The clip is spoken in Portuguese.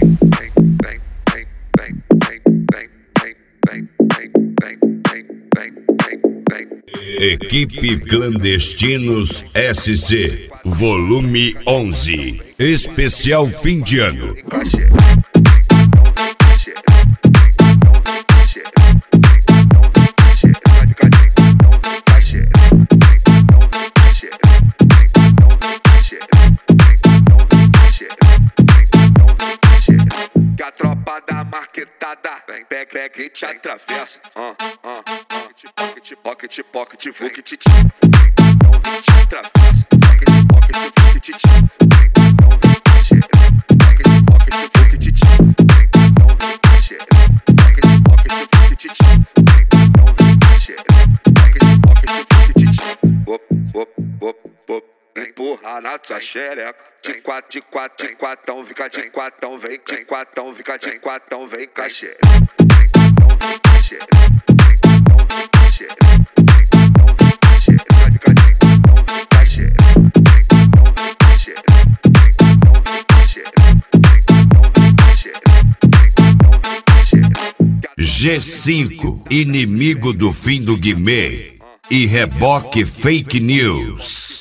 Equipe Clandestinos SC, volume 11, especial fim de ano. Que a tropa da marquetada vem, pega e te atravessa. Pocket, fuque, te atravessa. Pocket, fuque, te empurra na tua xereca. De quatro, fica de quatão, vem com a xereca. G5, inimigo do fim do Guimê e reboque fake news.